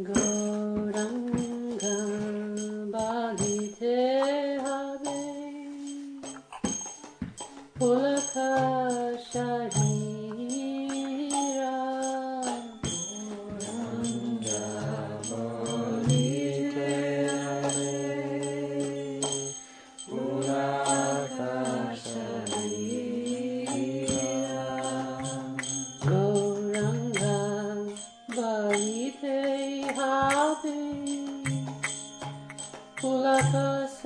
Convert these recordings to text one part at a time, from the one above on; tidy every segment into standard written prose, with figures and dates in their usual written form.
Gauranga Bhagite Habe Pulaka Shahira Gauranga Bhagite Habe Pulaka Shahira Gauranga Bhagite Habe Pulaka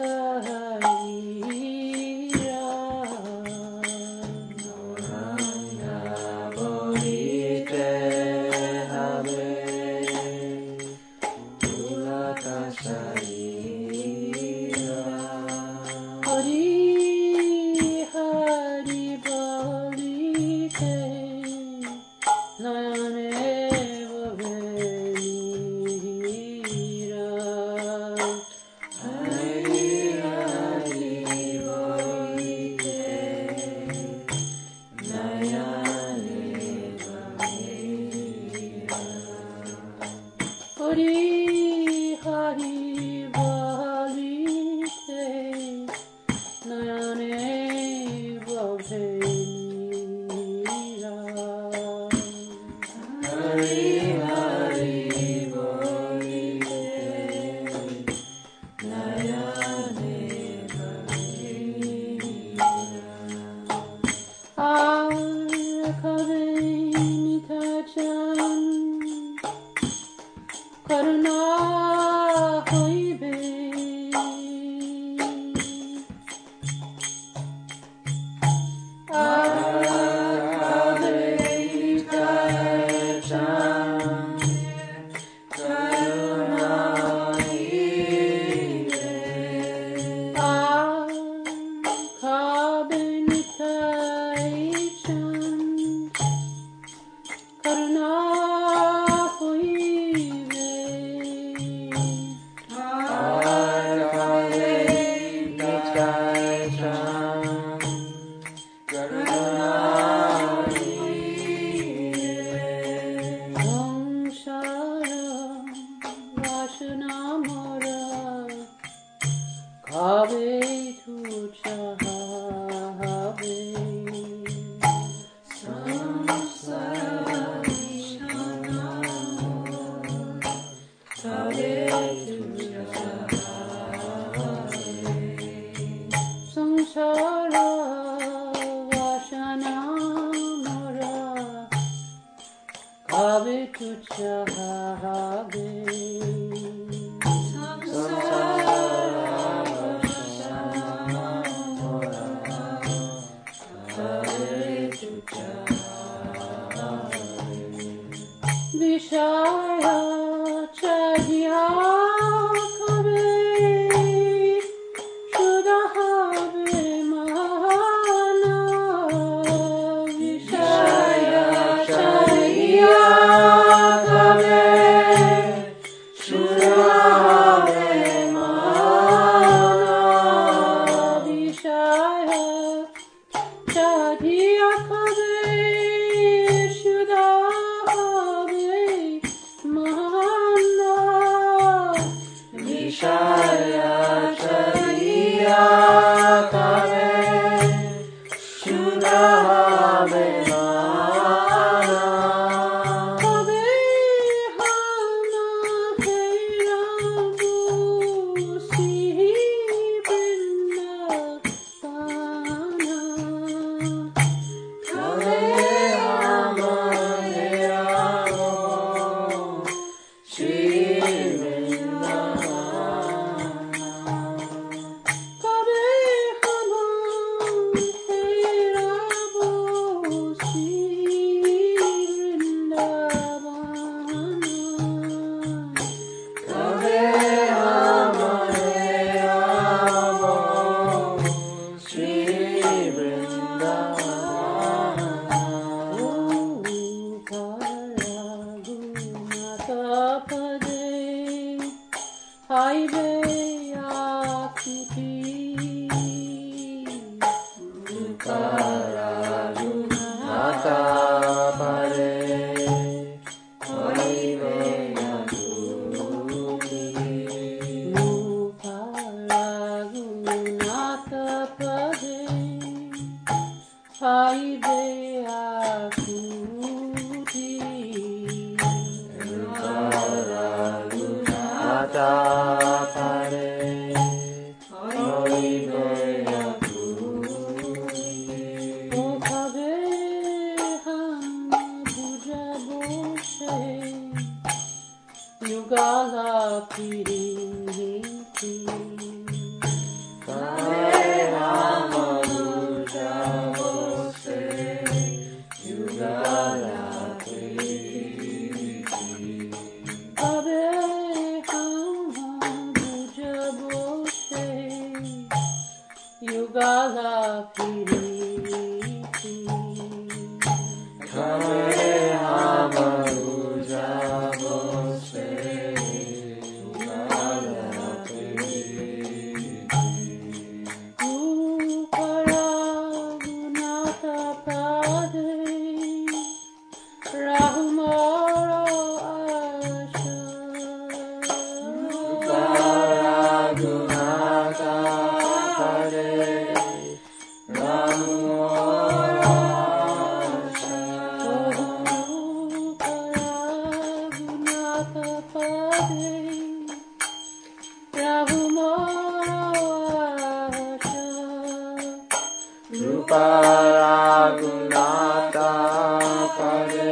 Shahira Gauranga Bhagite Habe Pulaka Shahira Hari Hari Bhagite Nayane Bhavenira Hari Hari Bhagite Nayane Bhavenira Hari Hari Bhagite Nayane Bhavenira Hari Hari Bhagite Nayane Bhavenira Akave Nitachan Karuna Hoibe Akave Nitachan Karuna Hoibe Akave Nitachan Karuna Hoibe Akave Nitachan Karuna Hoibe Samsara Vasanamara Kave Tuchahave Samsara Vasanamara Kave Tuchahave Samsara Vasanamara Kave Tuchahave Vishaya Chadya Kave Shudahave Mahana Vishaya Chadya Kave Shudahave Mahana Vishaya Chadya Kave Shudahave Mahana Vishaya Chadya Kave Shudahave Mahana Kave Hana Herabu Sihi Vrindavana Kave Hana Herabu Sihi Vrindavana Kave Hana Herabu Sihi Vrindavana Kave Hana Herabu Sihi Vrindavana Karaguna Haibe Akuti Karaguna Pare Haibe Akuti pade aibe akuti Raghunatha pade aibe akuti okabe ham buja boshe yugala piriti Yugala piriti Kare hamaruja bose Yugala piriti Raghunatha pade Rahumara asha Raghunatha pade Raghunatha pade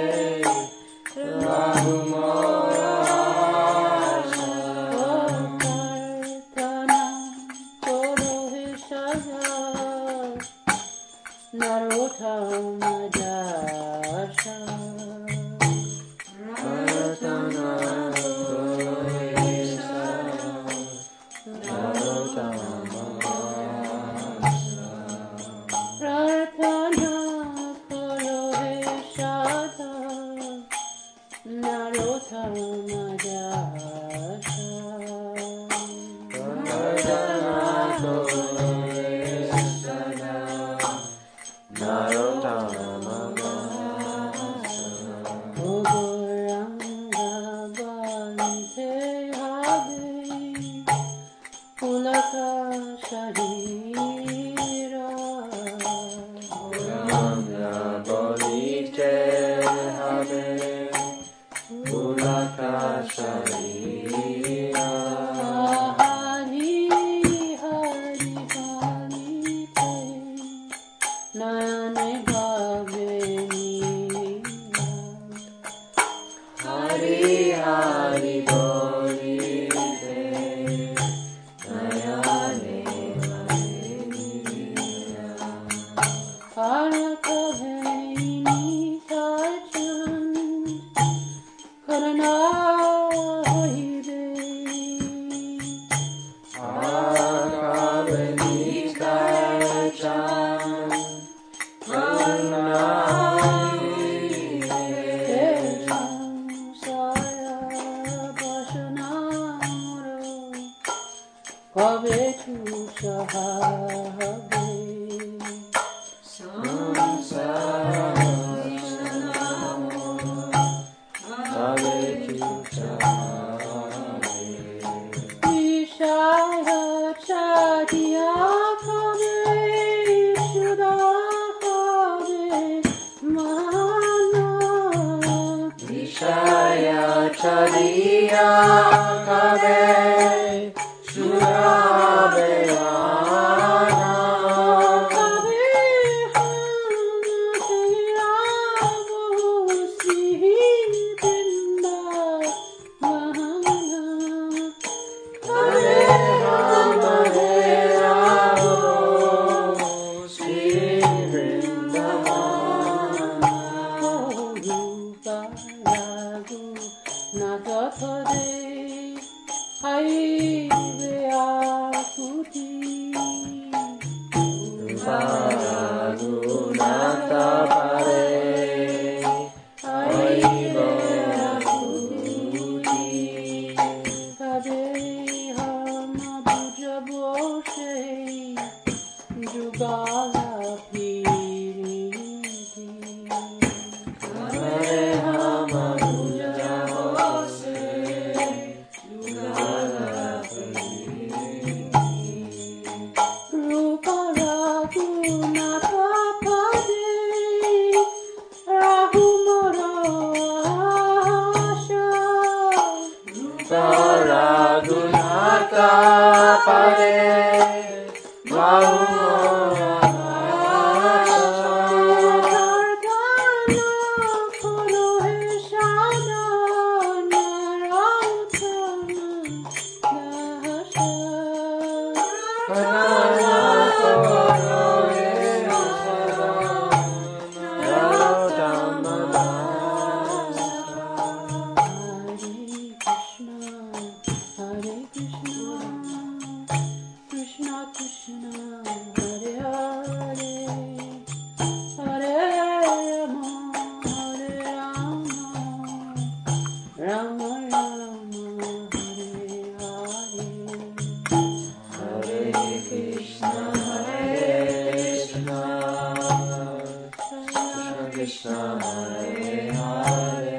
Krishna, Hare Hare,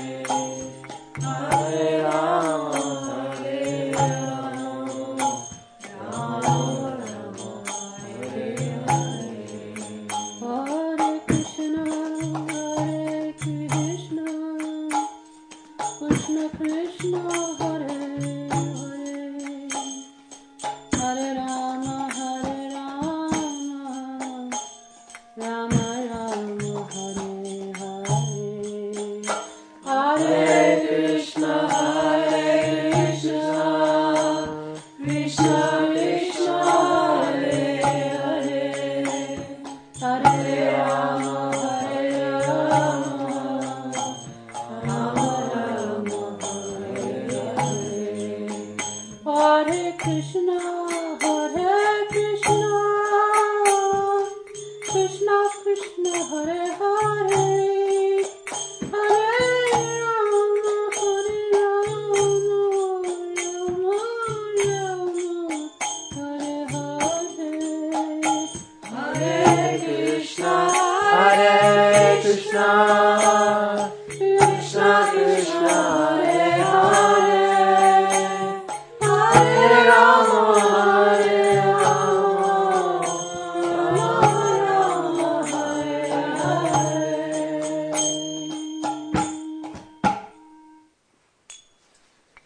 Hare Rama, Hare Rama, Rama Rama, Hare Hare. Hare Krishna, Krishna Krishna, Hare Hare, Hare Rama, Rama Rama, Hare Hare. Hare Krishna, Krishna Krishna, Hare Hare, Hare